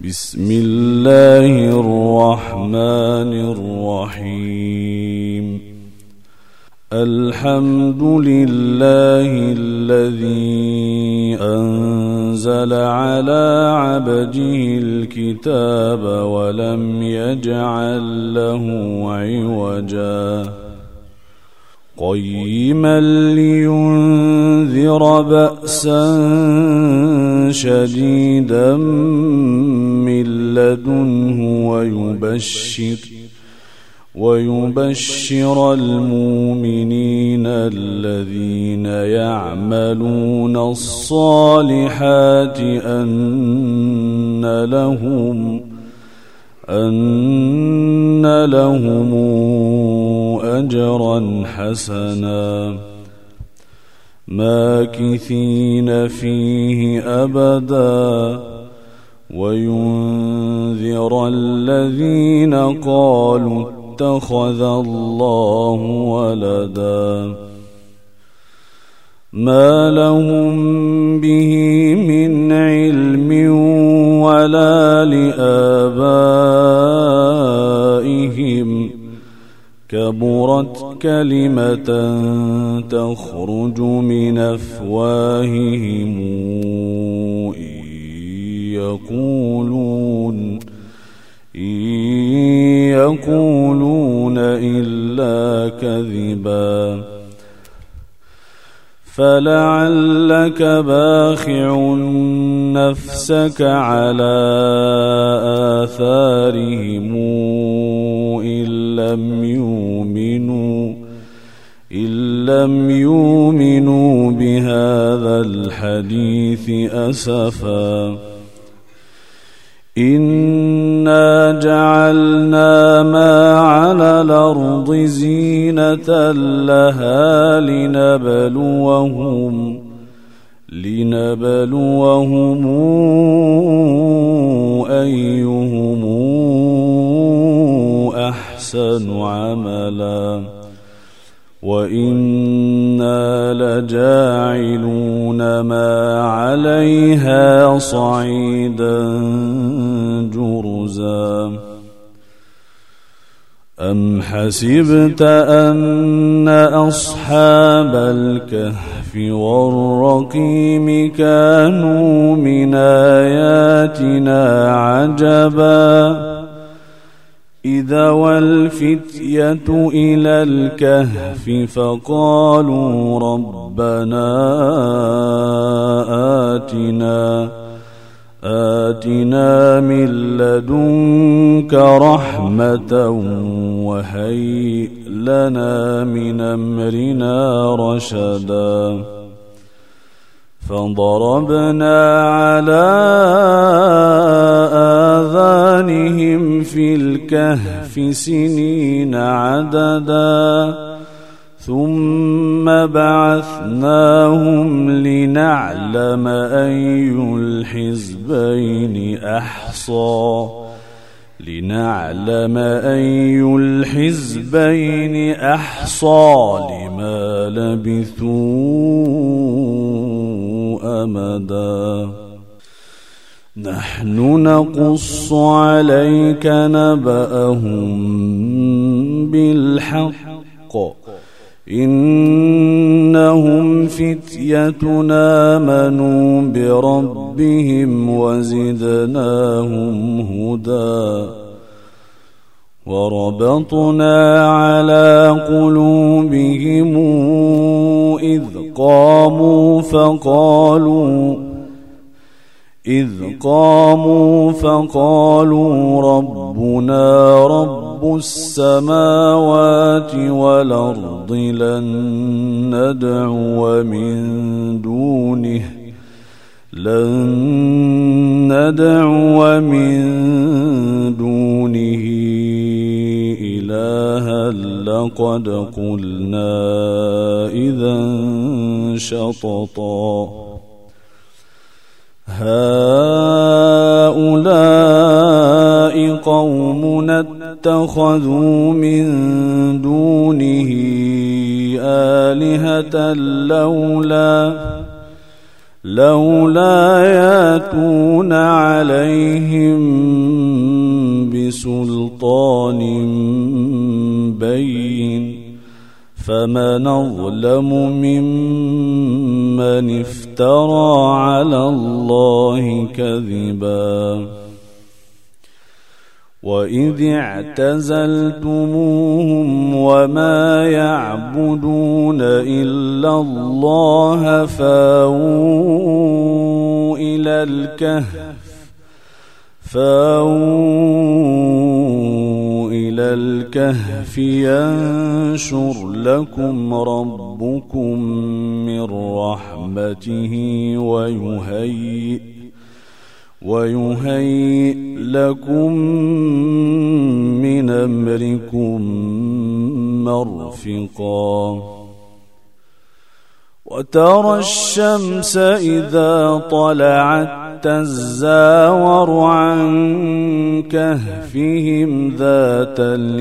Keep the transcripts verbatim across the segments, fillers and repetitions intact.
بسم الله الرحمن الرحيم. الحمد لله الذي أنزل على عبده الكتاب ولم يجعل له عوجا قيما لينذر بأسا شديدا من لدنه ويبشر ويبشر المؤمنين الذين يعملون الصالحات أن لهم أن لهم أجرا حسنا ماكثين فيه أبدا وينذر الذين قالوا اتخذ الله ولدا ما لهم به من علم ولا لآبائهم كبرت كلمة تخرج من أفواههم إن يقولون إن يقولون إلا كذبا فلعلك باخع نفسك على آثارهم إن لم يؤمنوا إن لم يؤمنوا بهذا الحديث أسفا إنا جعلنا ما على الأرض زينة لها لنبلوهم لنبلوهم أيهم أحسن عملا وإنا لجاعلون ما عليها صعيدا جرزا أم حسبت أن أصحاب الكهف والرقيم كانوا من آياتنا عجبا إذا والفتية إلى الكهف فقالوا ربنا آتنا آتنا من لدنك رحمة وهيئ لنا من أمرنا رشدا فضربنا على آذانهم في الكهف سنين عددا ثم بعثناهم لنعلم أي الحزبين أحصى لنعلم أي الحزبين أحصى لما لبثوا أمدا نحن نقص عليك نبأهم بالحق إنهم فتية آمنوا بربهم وزدناهم هدى وربطنا على قلوبهم إذ قاموا فقالوا إذ قاموا فقالوا ربنا رب السماوات والأرض لن ندعو من دونه لن ندعو من دونه إلها لقد قلنا إذا شططا هؤلاء قومنا اتخذوا من دونه آلهة لولا لولا ياتون عليهم بسلطان بين فمن أظلم ممن افترى على الله كذبا وإذ اعتزلتموهم وما يعبدون إلا الله فاووا إلى الكهف فاووا إلى الكهف ينشر لكم ربكم من رحمته ويهيئ ويهيئ لكم من أمركم مرفقا وترى الشمس إذا طلعت تزاور عن كهفهم ذات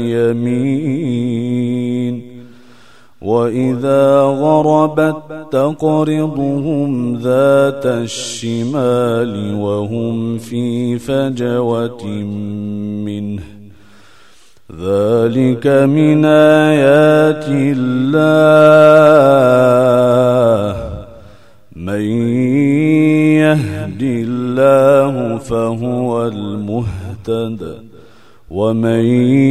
اليمين وإذا غربت تقرضهم ذات الشمال وهم في فجوة منه ذلك من آيات الله من يهد الله فهو المهتد ومن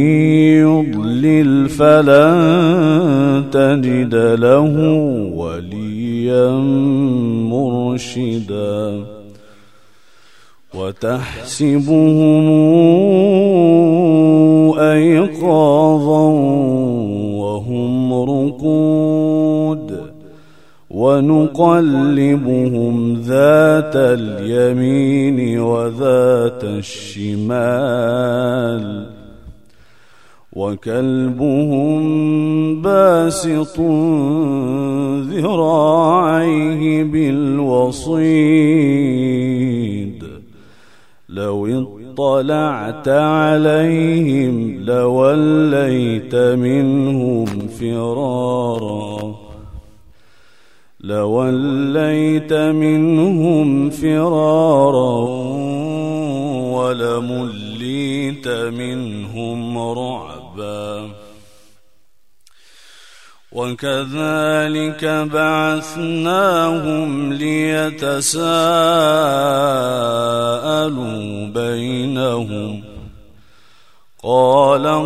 يضلل فلن تجد له وليا مرشدا وتحسبهم أيقاظا وهم رقود ونقلبهم ذات اليمين وذات الشمال وكلبهم باسط ذراعيه بالوصيد لو اطلعت عليهم لوليت منهم فرارا لوليت منهم فرارا ولمليت منهم رعبا وكذلك بعثناهم ليتساءلوا بينهم قال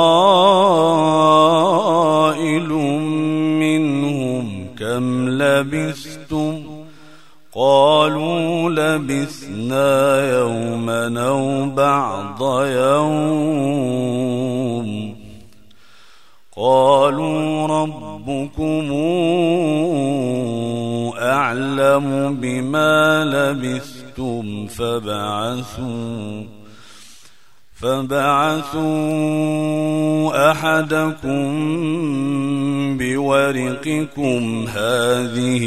قائل منهم كم لبثتم قالوا لبثنا يوما أو بعض يوم قالوا ربكم أعلم بما لبثتم فبعثوا فبعثوا أحدكم بورقكم هذه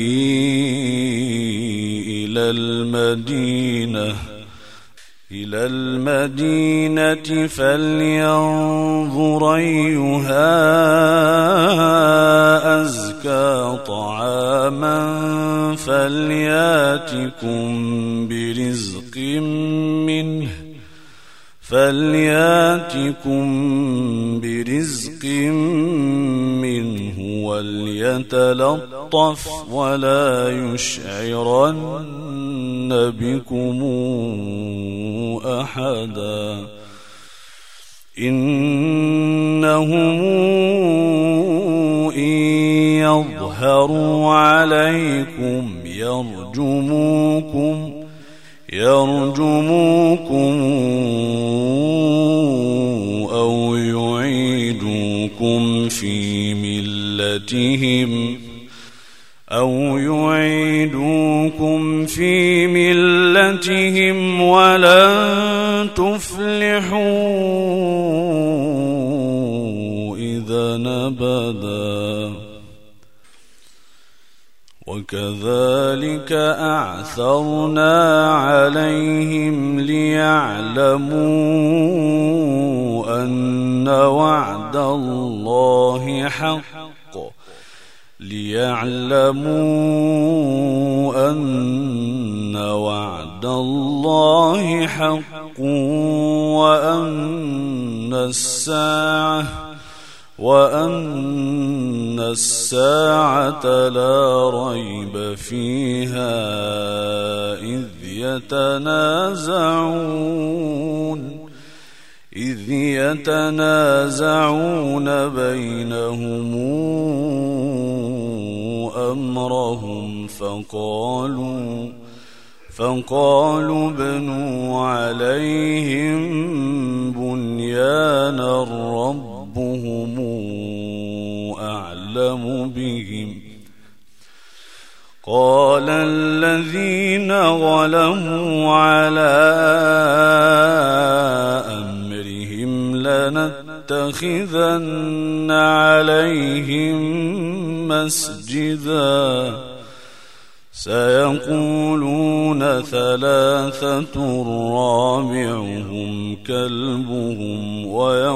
إلى المدينة إلى المدينة فلينظر أيها أزكى طعاما فلياتكم برزق منه فلياتكم برزق منه وليتلطف ولا يشعرن بكم أحدا إنهم إن يظهروا عليكم يرجموكم يرجموكم أو يعيدوكم في ملتهم أو يعيدوكم في ملتهم ولن تفلحوا إذا أبدا وكذلك أعثرنا عليهم ليعلموا أن وعد الله حق ليعلموا أن وعد الله حق وأن الساعة وأن الساعة لا ريب فيها إذ يتنازعون إذ يتنازعون بينهم أمرهم فقالوا فقالوا ابنوا عليهم بنيانا ربهم أعلم بهم قال الذين غلبوا على أمرهم لنتخذن عليهم مسجدا سيقولون ثلاثة رابعهم كلبهم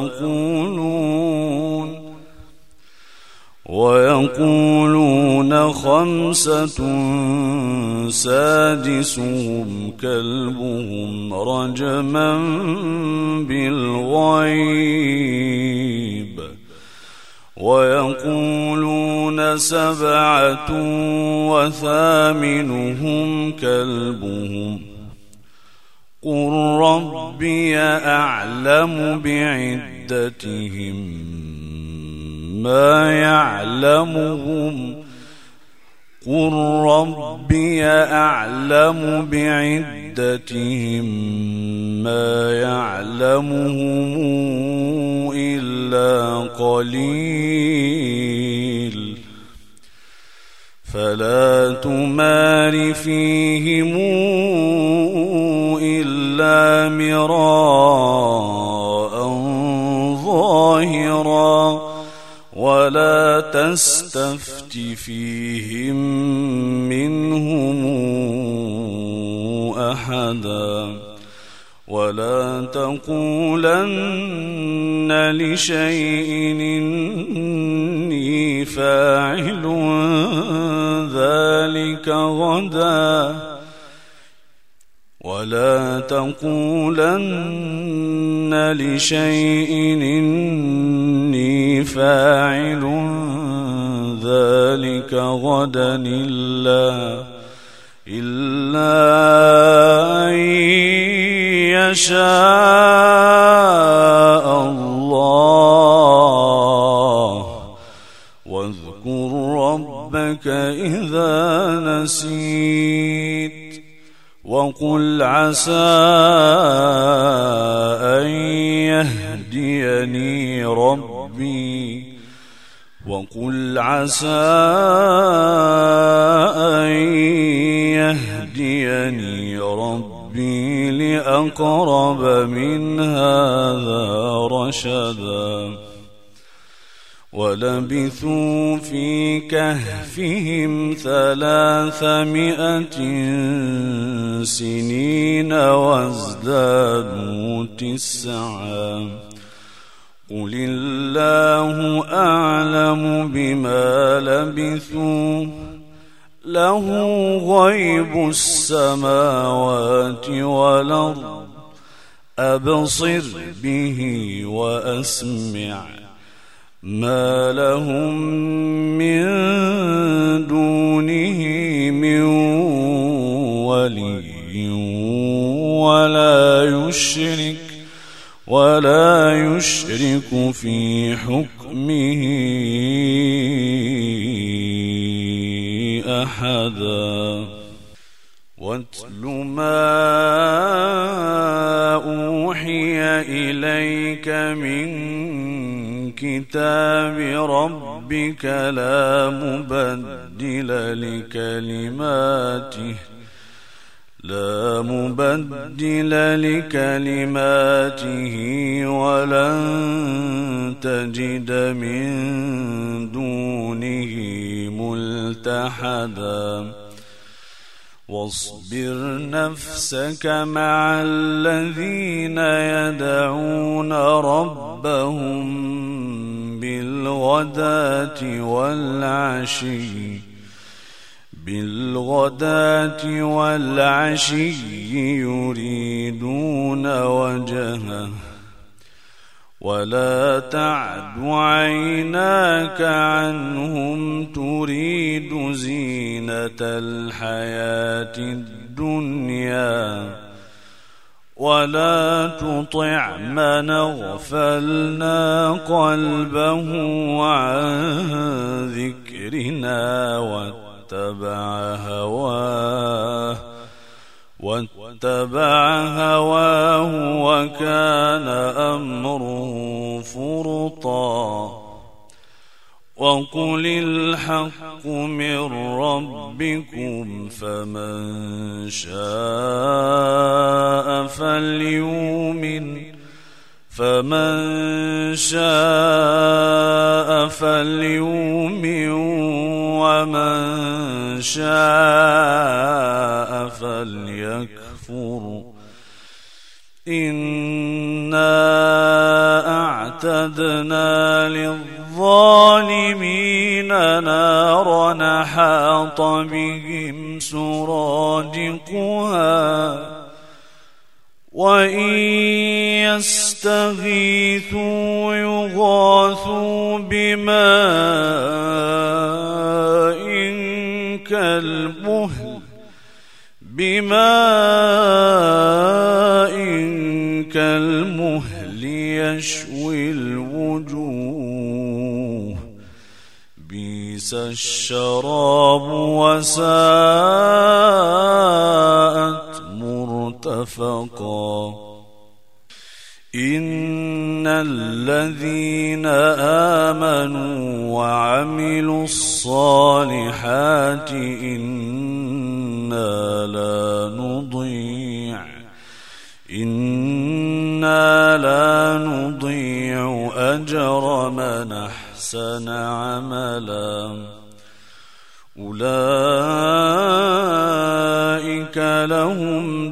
ويقولون ويقولون خمسة سادسهم كلبهم رجما بالغيب ويقولون سبعة وثامنهم كلبهم قل ربي أعلم بعدتهم ما يعلمهم قل ربي أعلم بعدتهم ما يعلمهم إلا قليل فلا تمار فيهم إلا مراء ظاهرا ولا تستفت فيهم منهم أحدا ولا تقولن لشيء إني فاعل ذلك غدا ولا تقولن لشيء إني فاعل ذلك غدا إلا إلا أن يشاء الله واذكر ربك إذا نسيت وقل عسى أن يهديني ربي وقل عسى أن يهديني ربي لأقرب من هذا رشدا ولبثوا في كهفهم ثلاثمائة سنين وازدادوا تسعا قل الله أعلم بما لبثوا له غيب السماوات والأرض أبصر به وأسمع ما لهم من دونه من ولي ولا يشرك ولا يشرك في حكمه أحدا واتل ما أوحي إليك من كتاب ربك لا مبدل لكلماته لا مبدل لكلماته ولن تجد من دونه ملتحدا واصبر نفسك مع الذين يدعون ربهم بالغداة بالغداة والعشي بالغداة والعشي يريدون وجهه ولا تعد عيناك عنهم تريد زينة الحياة الدنيا ولا تطع من اغفلنا قلبه عن ذكرنا واتبع هواه واتبع هواه وكان أمره فرطا وقل الحق من ربكم فمن شاء فليؤمن فمن شاء فليؤمن ومن شاء فليكفر إنا أعتدنا للظالمين نارا حاط بهم سرادقها وإن يستغيثوا يغاثوا بماء كالمهل بماء كالمهل يشوي الوجوه بئس الشراب وساءت مرتفقا إن الذين آمنوا وعملوا الصالحات إنا لا نضيع إنا لا نضيع أجر من أحسن عملا أولئك لهم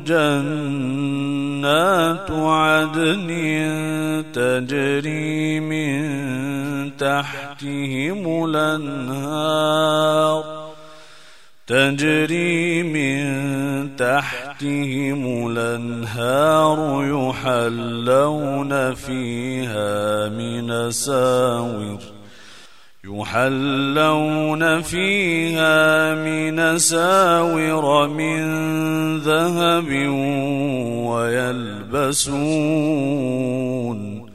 جنات عدن تجري من تحتهم الأنهار تجري من تحتهم الأنهار يحلون فيها من ساور يحلون فيها من ساور من ذهب ويلبسون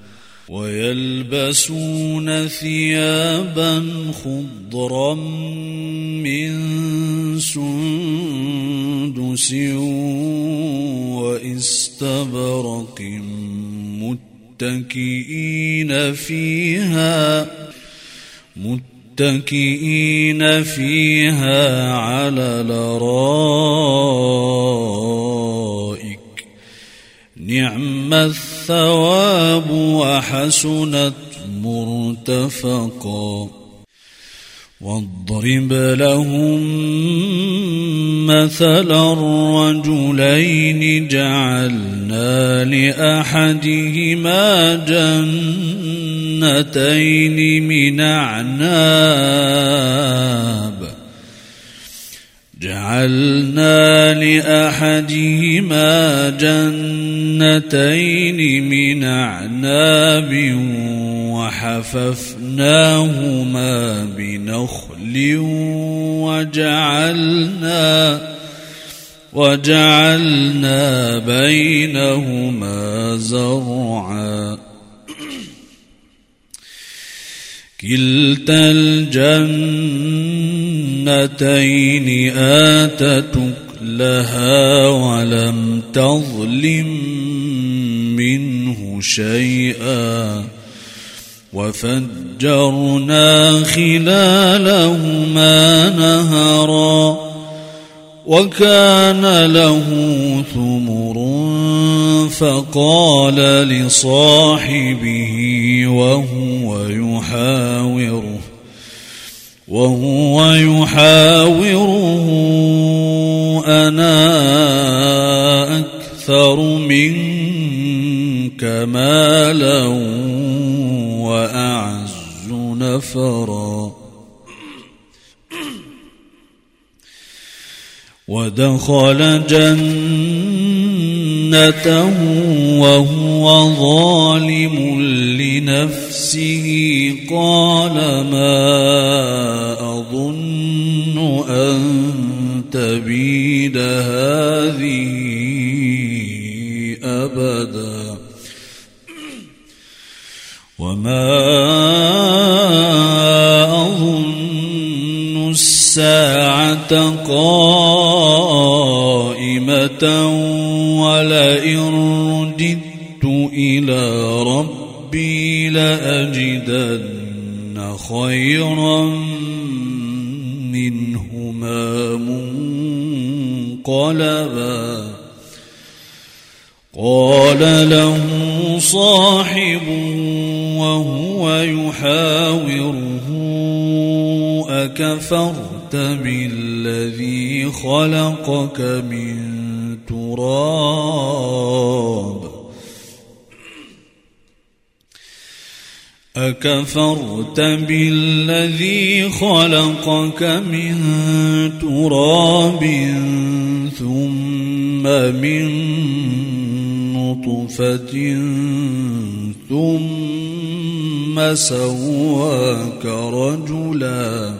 ويلبسون ثيابا خضرا من سندس واستبرق متكئين فيها متكئين فيها على الأرائك نعم الثواب وحسنت مرتفقا واضرب لهم مثلا الرجلين جعلنا لأحدهما جنتين من أعناب جعلنا لأحدهما جنتين من أعناب وحففناهما بنخل وجعلنا وجعلنا بينهما زرعا كلتا الجنتين آتت أكلها ولم تظلم منه شيئا وفجرنا خلالهما نهرا وكان له ثمر فقال لصاحبه وهو يحاوره وهو يحاوره أنا أكثر منك مالا وأعز نفرا ودخل جنته وهو ظالم لنفسه قال ما أظن أن تبيد هذه أبدا وما أظن الساعة قائمة ولئن رددت إلى ربي لأجدن خيرا منهما منقلبا قال له صاحبه وهو يحاوره أكفرت بالذي خلقك من تراب أكفرت بالذي خلقك من تراب ثم من نطفة ثم سواك رجلا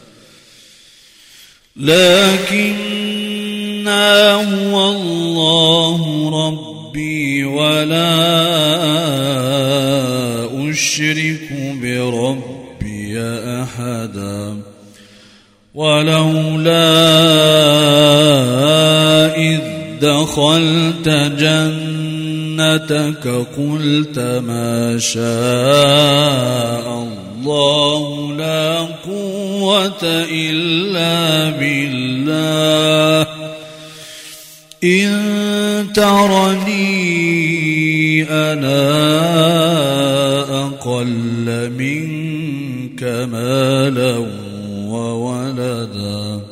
لكن هو الله ربي ولا أشرك بربي أحدا ولولا إذ دخلت جنتك قلت ما شاء الله لا قوة إلا بالله إن ترني أنا أقل منك مالا وولدا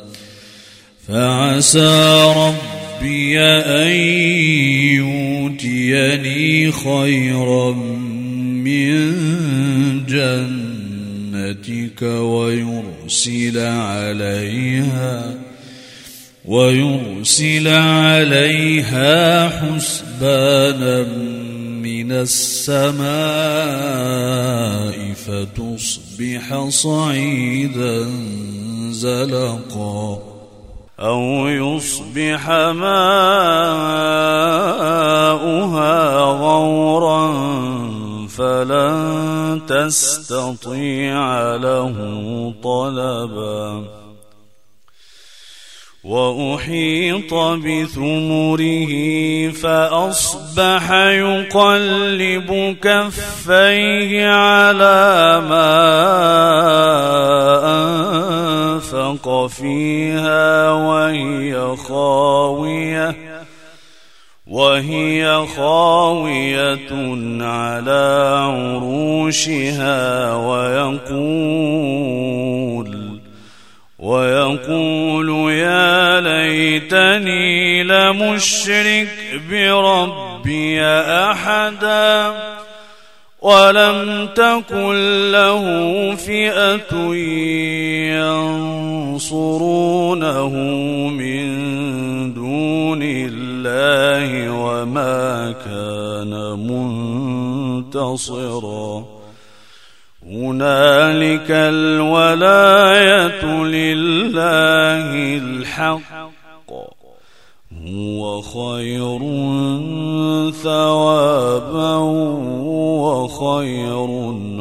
فعسى ربي أن يؤتيني خيرا من جنتك ويرسل عليها ويرسل عليها حسبانا من السماء فتصبح صعيدا زلقا أو يصبح ماؤها غورا فلن تستطيع له طلبا وأحيط بثمره فأصبح يقلب كفيه على ما أنفق فيها وهي خاوية وهي خاوية على عروشها ويقول ويقول يا ليتني لمشرك بربي أحدا ولم تكن له فئة ينصرونه من دون الله وما كان منتصرا هنالك الولاية لله الحق هو خير ثوابا وخير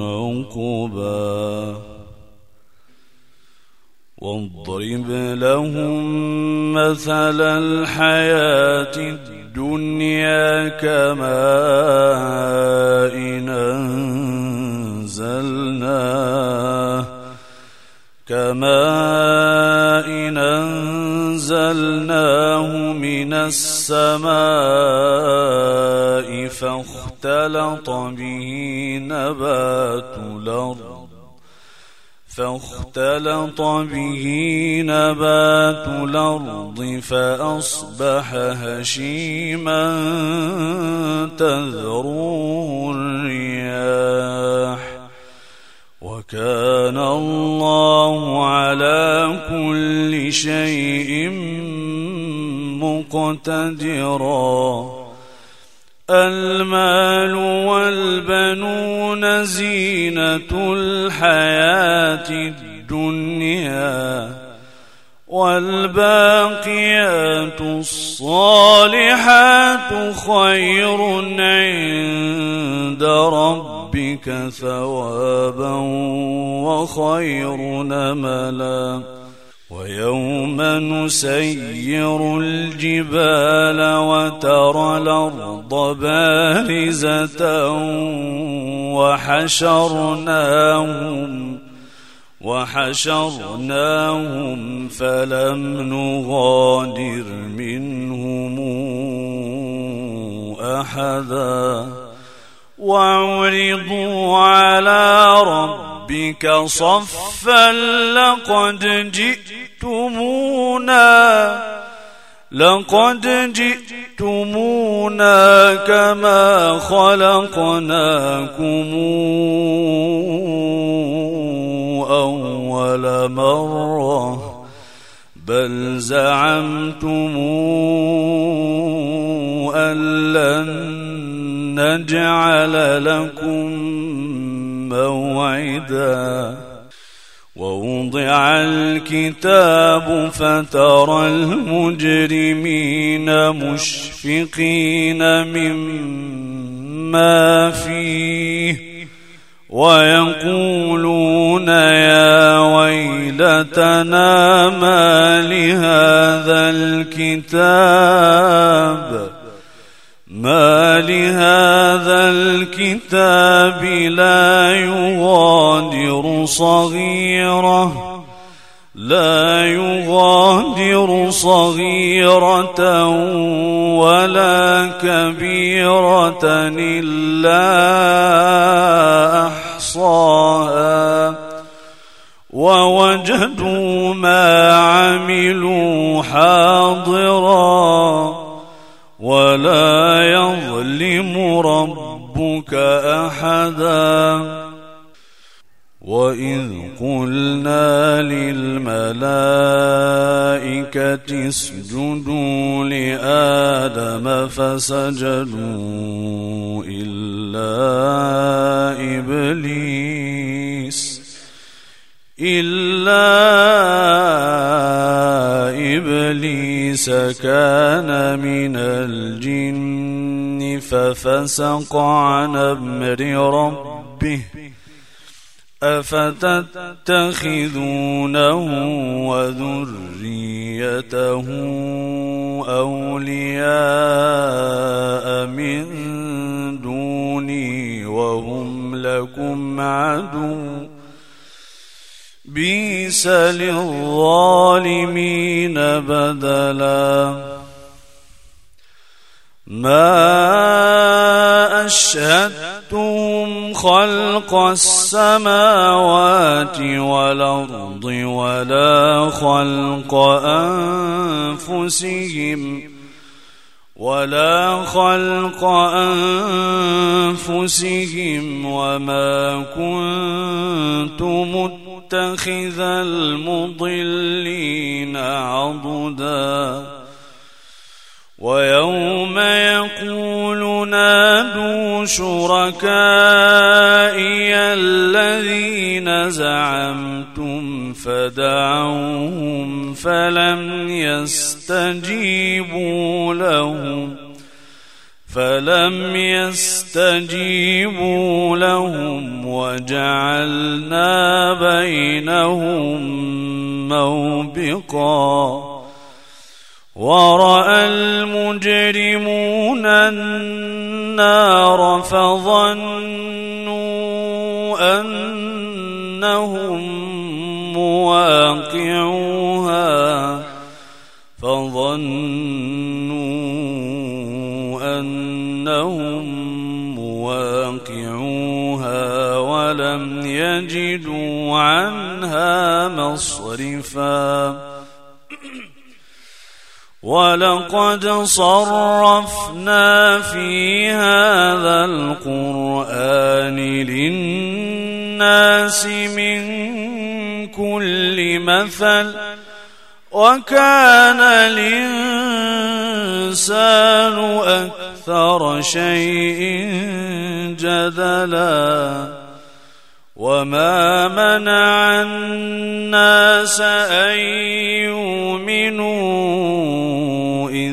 عقبا واضرب لهم مثل الحياة الدنيا كماء أنزلناه كماء أنزلناه من السماء فاختلط به نبات الأرض فاختلط به نبات الأرض فأصبح هشيما تذروه الرياح وكان الله على كل شيء مقتدرا. المال والبنون زينة الحياة الدنيا، والباقيات الصالحات خير عند ربك ثوابا وخير نملا. ويوم نسير الجبال وترى الأرض بارزة وحشرناهم وحشرناهم فلم نغادر منهم أحدا. وعرضوا على ربك صفا لقد جئتمونا لقد جئتمونا كما خلقناكم أول مرة بل زعمتم أن لن نجعل لكم موعدا. ووضع الكتاب فترى المجرمين مشفقين مما فيه ويقولون يا ويلتنا ما لهذا الكتاب ما لهذا الكتاب لا يغادر صغيرة لا يغادر صغيرة ولا كبيرة إلا أحصاها ووجدوا ما عملوا حاضرا ولا يظلم ربك أحدا. وإذ قلنا للملائكة اسجدوا لآدم فسجدوا إلا إبليس إلا إبليس كان من الجن ففسق عن أمر ربه أفتتخذونه وذريته أولياء من دوني وهم لكم عدو بئس للظالمين بدلا. ما أشهدتهم خلق السماوات والأرض ولا خلق أنفسهم ولا خلق أنفسهم وما كنت متخذ المضلين عضدا. ويوم يقول نادوا شركائي الذين زعمتم فدعوهم فلم يستجيبوا لهم فلم يستجيبوا لهم وجعلنا بينهم موبقا. ورأى المجرمون النار فظنوا أنهم مواقعوها فظنوا أنهم مواقعوها ولم يجدوا عنها مصرفا. ولقد صرفنا في هذا القرآن للناس الناس من كل مثل وكان الإنسان أكثر شيء جدلا وما منع الناس أن يؤمنوا إذ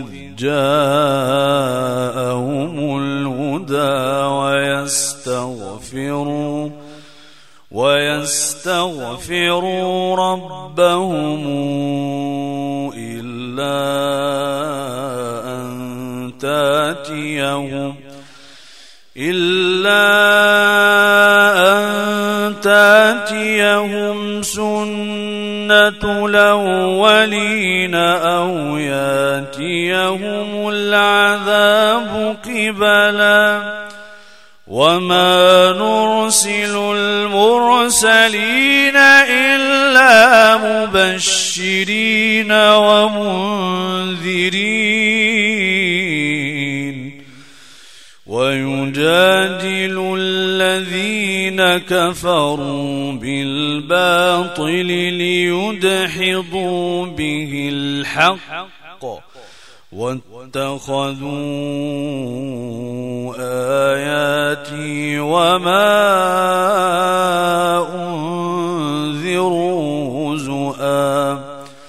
جاءهم الهدى ويستغفروا ويستغفروا ربهم إلا أن تأتيهم إلا أن تأتيهم سنة الأولين أو يأتيهم العذاب قبلا وما نرسل المرسلين إلا مبشرين ومنذرين ويجادل الذين كفروا بالباطل ليدحضوا به الحق واتخذوا آياتي وما أنذروا هزؤا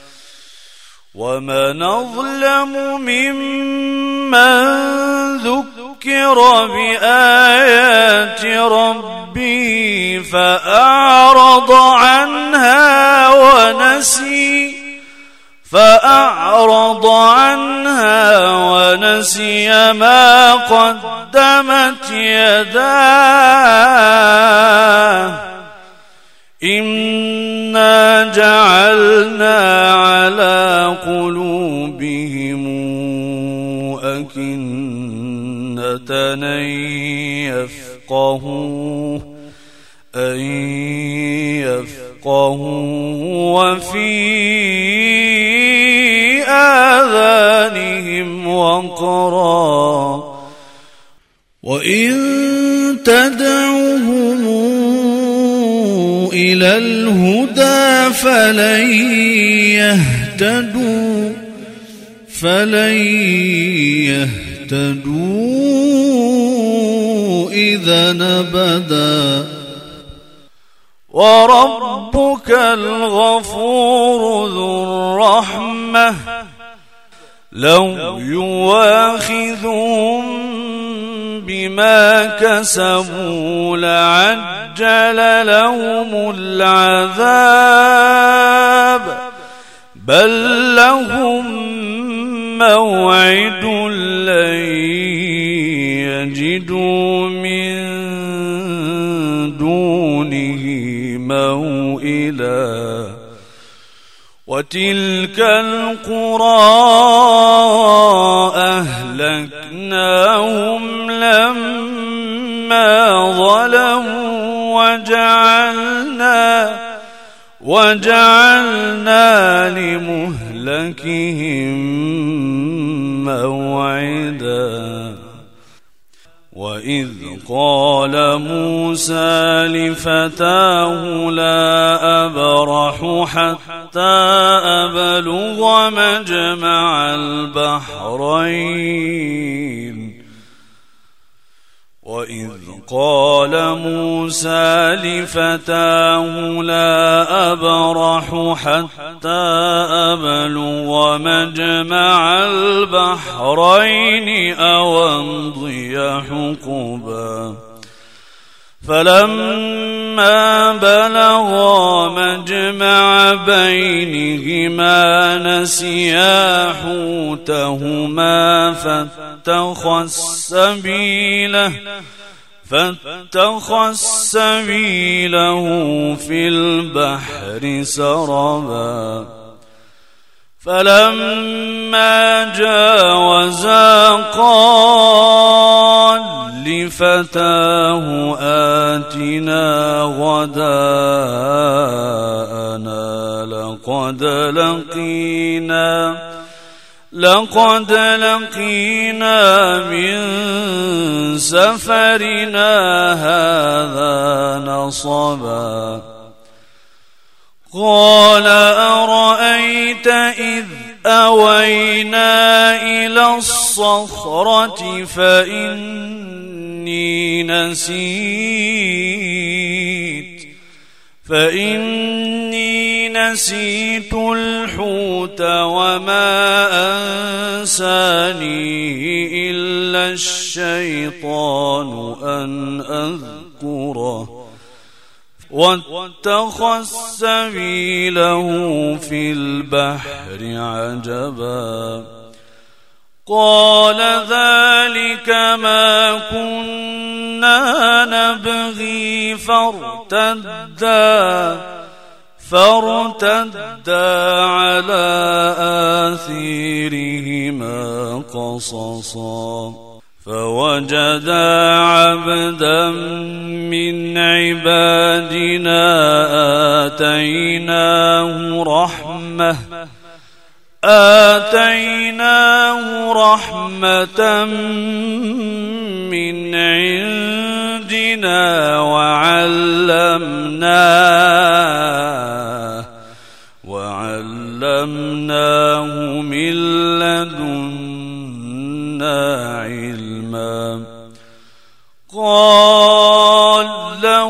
ومن أظلم ممن ذكر بآيات ربه فأعرض عنها ونسي فأعرض عنها ونسي ما قدمت يداه إنا جعلنا على قلوبهم أكنة أن يفقهوا أن يفقهوا وفي آذانهم وقرا وإن تدعوهم إلى الهدى فلن يهتدوا فلن يهتدوا إذا أبدا وربك الغفور ذو الرحمة لو يواخذهم بما كسبوا لعجل لهم العذاب بل لهم موعد لن يجدوا من دونه موئلا وتلك القرى أهلكناهم لما ظلموا وجعلنا وجعلنا لمهلكهم موعدا وإذ قال موسى لفتاه لا أبرح حتى أبلغ مجمع البحرين وإذ قال موسى لفتاه لا أبرح حتى أبلغ مجمع البحرين أو أمضي حقبا فلما بلغا مجمع بينهما نسيا حوتهما فاتخذ سبيله فاتخذ سبيله في البحر سربا فلما جاوزا قال لفتاه آتنا غداءنا لقد لقينا لقد لقينا من سفرنا هذا نصبا قال أرأيت إذ أوينا إلى الصخرة فإني نسيت فإني نسيت الحوت وما أنسانيه إلا الشيطان أن أذكره واتخذ سبيله في البحر عجبا قال ذلك ما كنا نبغي فارتدا فارتدا على آثيرهما قصصا فوجدا عبدا من عبادنا آتيناه رحمة آتيناه رحمة من عندنا وعلمناه وعلمناه من لدنا علما قال له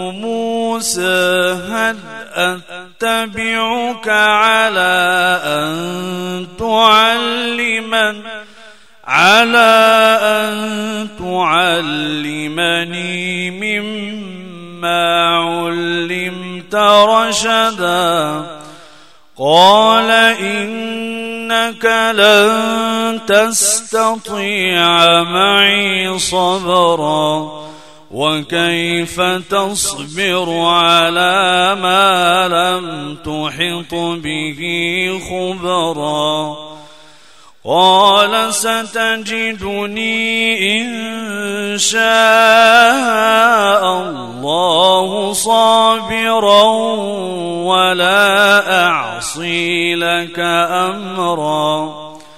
موسى هل أتبعك على أن تعلمن على أن تعلمني مما علمت رشدا قال إنك لن تستطيع معي صبرا وكيف تصبر على ما لم تحط به خبرا قال ستجدني إن شاء الله صابرا ولا أعصي لك أمرا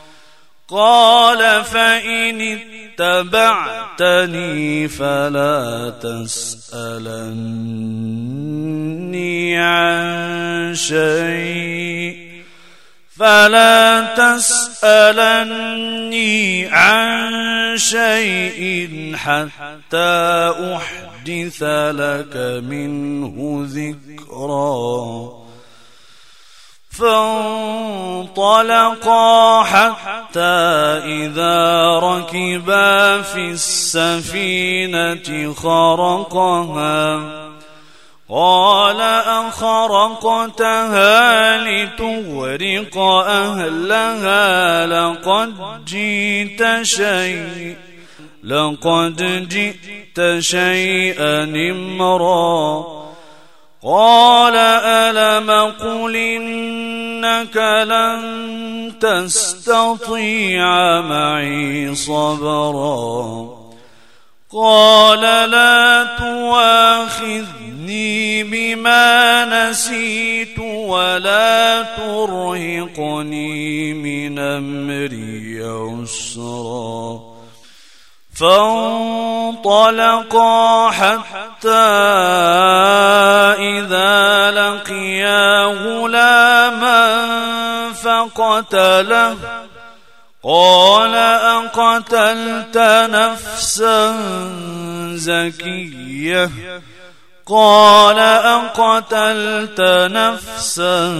قال فإن اتبعتني فلا تسألني عن شيء فلا تسألني عن شيء حتى أحدث لك منه ذكرا فانطلقا حتى إذا ركبا في السفينة خرقها قال أخرقتها لتغرق أهلها لقد جئت شيء لقد جئت شيئا إمرا قال ألم قل إنك لن تستطيع معي صبرا قال لا تؤاخذني بما نسيت ولا ترهقني من أمري عسرا فانطلقا حتى إذا لقيا غلاما فقتله قال أقتلت نفسا زكية قال أقتلت نفسا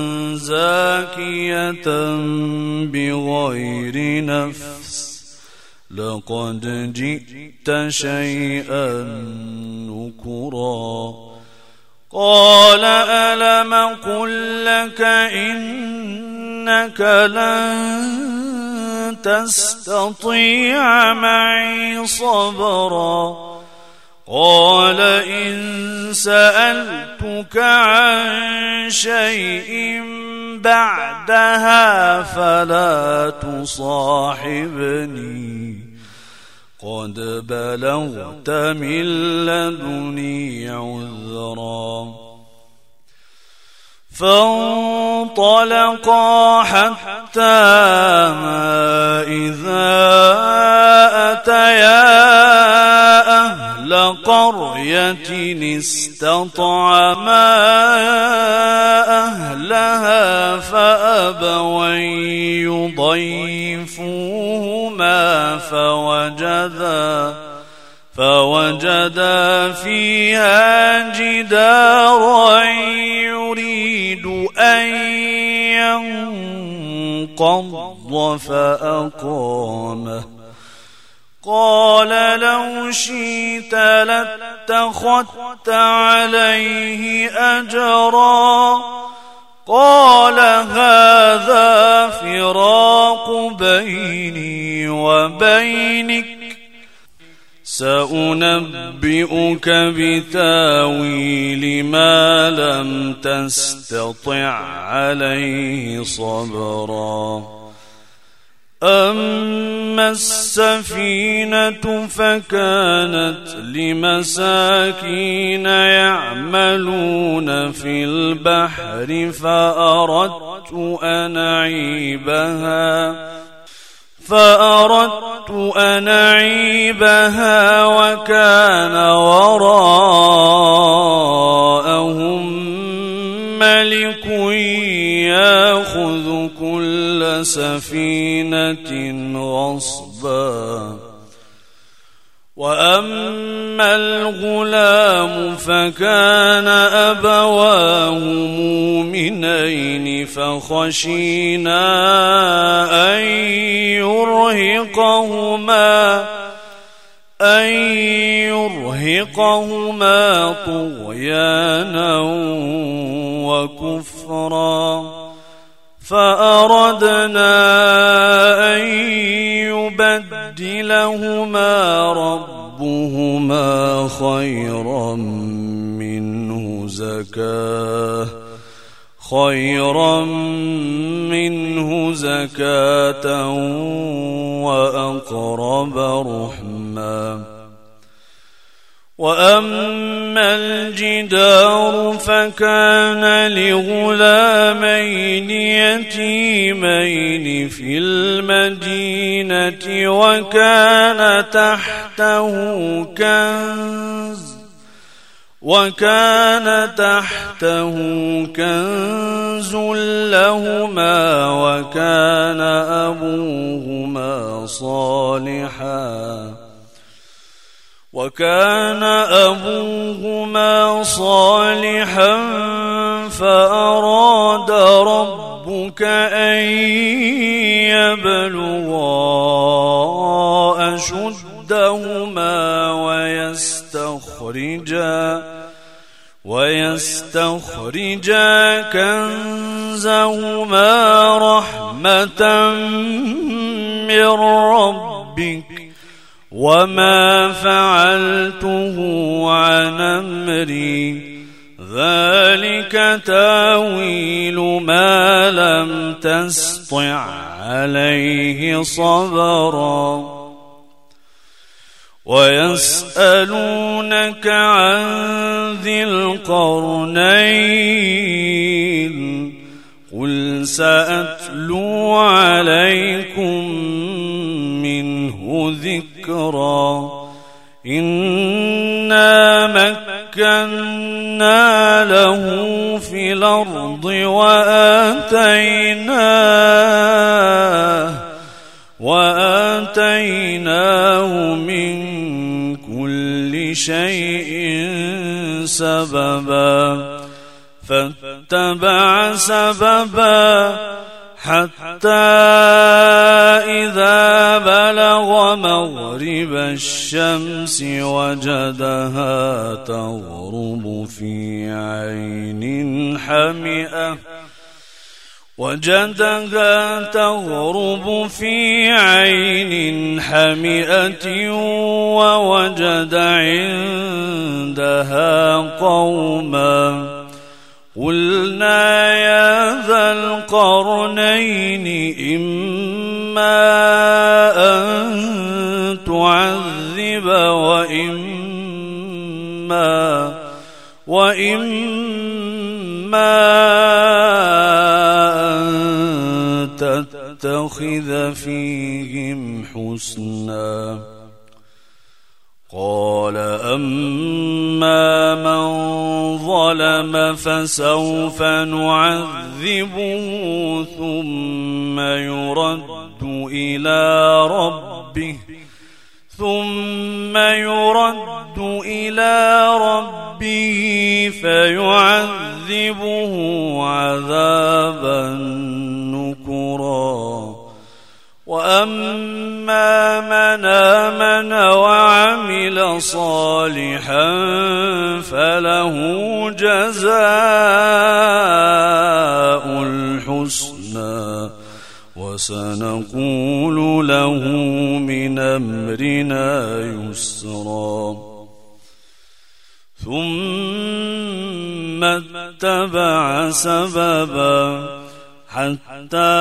زاكية بغير نفس لقد جئت شيئا نكرا قال ألم قل لك إنك لن تستطيع معي صبرا قال إن سألتك عن شيء بعدها فلا تصاحبني قد بلغت من لدني عذرا فانطلقا حتى إذا أتيا أهل قرية استطعما أهلها فأبوا أن يضيفوهما فوجدا فوجدا فيها جدارا يريد أن ينقض فأقامه قال لو شئت لاتخذت عليه أجرا قال هذا فراق بيني وبينك سأنبئك بتاويل ما لم تستطع عليه صبرا أما السفينة فكانت لمساكين يعملون في البحر فأردت أن أعيبها فأردت أن أعيبها وكان وراءهم ملك يأخذ كل سفينة غصبا وأما الغلام فكان أبواه مؤمنين فخشينا أن يرهقهما أن يرهقهما طغيانا وكفرا فأردنا أن يبدلهما ربهما خيرا منه زكاة خيرا منه زكاة وأقرب رحما وأما الجدار فكان لغلامين يتيمين في المدينة وكان تحته كنز وكان تحته كنز لهما وكان أبوهما صالحا وكان أبوهما صالحا فأراد ربك أن يبلغا أشدهما ويستخرجا ويستخرجا كنزهما رحمة من ربك وما فعلته عن أمري ذلك تاويل ما لم تسطع عليه صبرا ويسألونك عن ذي القرنين قل سأتلو عليكم منه ذكرا إنا مكنا له في الأرض وآتيناه وآتيناه من كل شيء سببا فاتبع سببا حتى إذا بلغ مغرب الشمس وجدها تغرب في عين حمئة وجدها تغرب في عين حمئة ووجد عندها قوما قلنا يا ذا القرنين إما أن تعذب وإما وإما إما أن تتخذ فيهم حسنا. قال أما من ظلم فسوف نعذبه ثم يرد إلى ربه ثم يرد إلى ربه فيعذبه عذابا نكرا. وأما من آمن وعمل صالحا فله جزاء الحسنى وسنقول له من أمرنا يسرا. ثم اتبع سببا حتى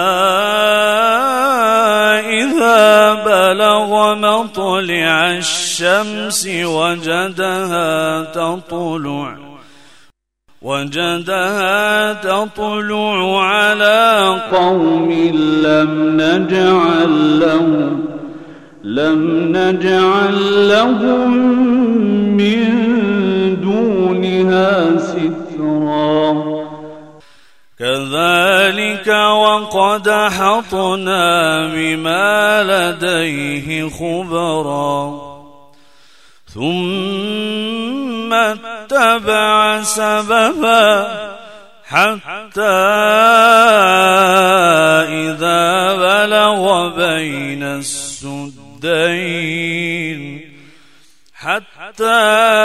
إذا بلغ مطلع الشمس وجدها تطلع وجدها تطلع على قوم لم نجعل لهم لم نجعل لهم من دونها سترا. كذلك وقد أحطنا بما لديه خبرا. ثم اتبع سببا حتى إذا بلغ بين السدين حتى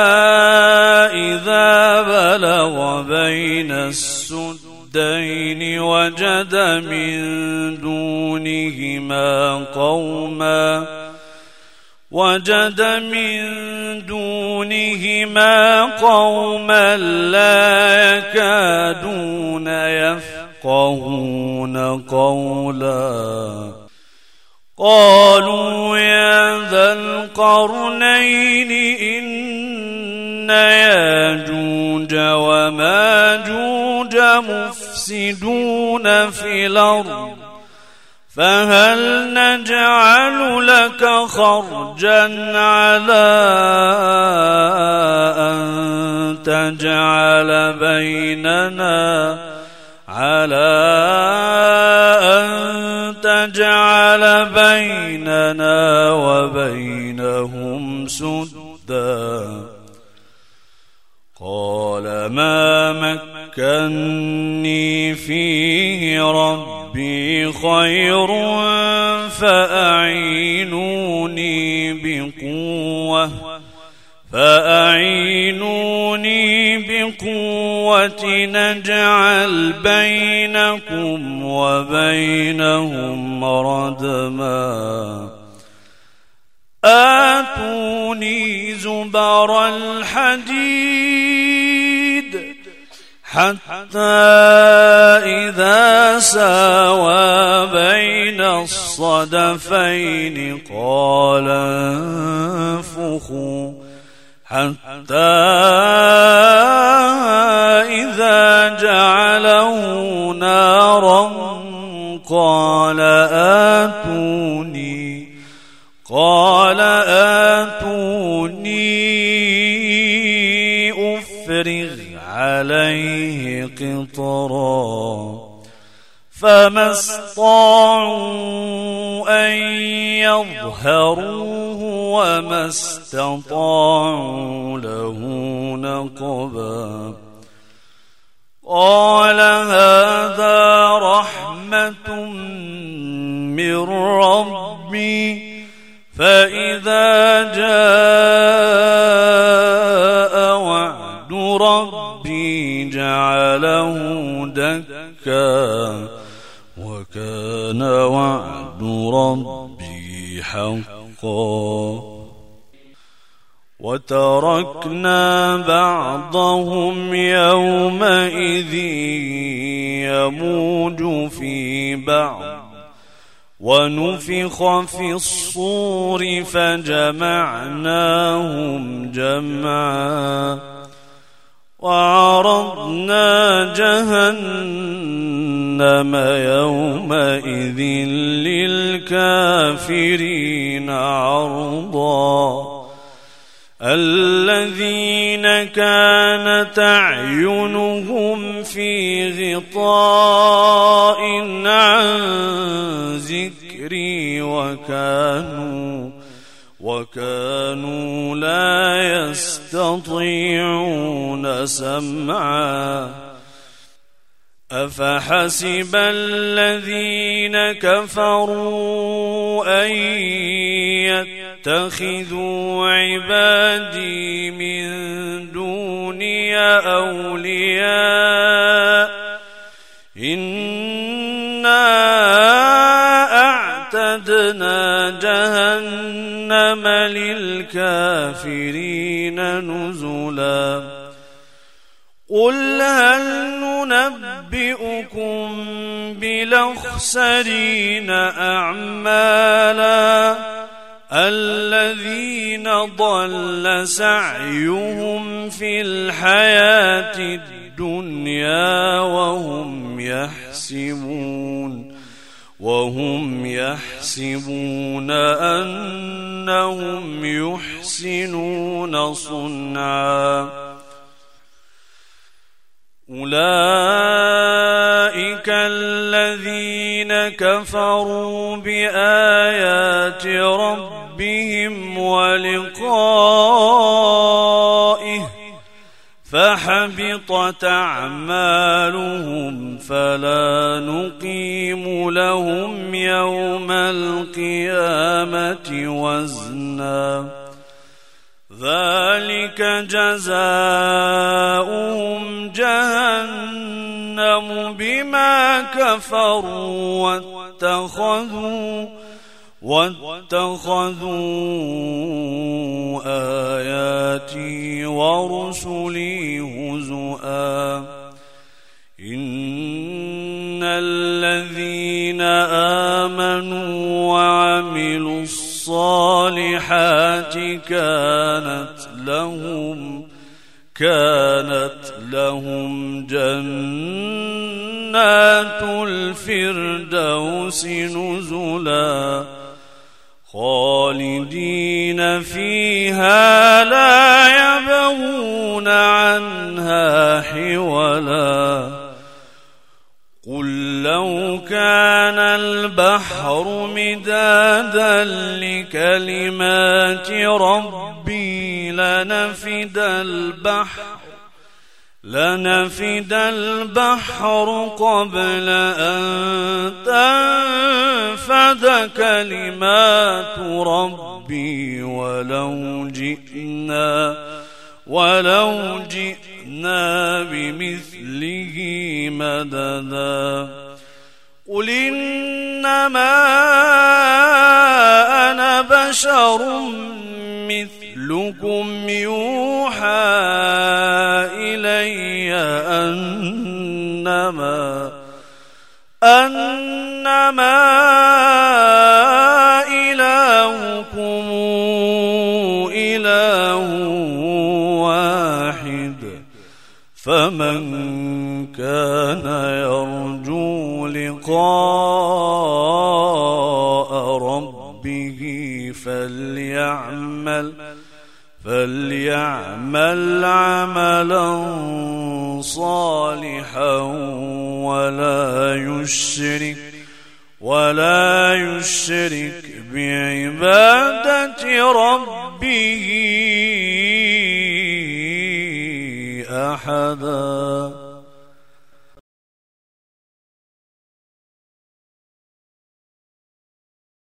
إذا بلغ بين السدين وجد من دونهما قوما وجد من دونهما قوما لا يكادون يفقهون قولا. قالوا يا ذا القرنين إن ياجوج وماجوج مفسدون في الأرض فهل نجعل لك خرجا على أن تجعل بيننا على أن تجعل بيننا وبينهم سدا. قال ما مكني فيه ربي خير فأعينوني بقوة فأعينوني بقوة نجعل بينكم وبينهم ردما. آتوني زبر الحديد حتى إذا ساوى بين الصدفين قال انفخوا حتى إذا جعله نارا قال آتوني قال آتوني أفرغ عليه قطرا. فما استطاعوا أن يظهروه وما استطاعوا له نقبا. قال هذا رحمة من ربي فإذا جاء وعد ربي جعله دكا وكان وعد ربي حقا. وتركنا بعضهم يومئذ يموج في بعض ونفخ في الصور فجمعناهم جمعا وعرضنا جهنم يومئذ للكافرين عرضا الذين كانت أعينهم في غطاء عن ذكري وكانوا وكانوا لا يستطيعون سمعا أفحسب الذين كفروا أن يتخذوا عبادي من دوني أولياء إنا أعتدنا جهنم للكافرين نزلا قل هل ننبئكم بالأخسرين أعمالا الذين ضل سعيهم في الحياة الدنيا وهم يحسبون وهم يحسبون أنهم يحسنون صنعا أولئك الذين كفروا بآيات ربهم ولقائه فحبطت أعمالهم فلا نقيم لهم يوم القيامة وزنا ذلك جزاؤهم جهنم بما كفروا واتخذوا واتخذوا آياتي ورسلي هزؤا إن الذين آمنوا وعملوا الصالحات كانت لهم كانت لهم جنات الفردوس نزلا خالدين فيها لا يبغون عنها حولا قل لو كان البحر مدادا لكلمات ربي لنفد البحر لنفد البحر قبل أن تنفد كلمات ربي ولو جئنا ولو جئنا بمثله مددا قل إنما أنا بشر مثلكم يوحى إلي أنما أنما إلهكم إله واحد فمن كان يرجو لقاء ربه فليعمل فليعمل عملا صالحا ولا يشرك ولا يشرك بعبادة ربه أحدا.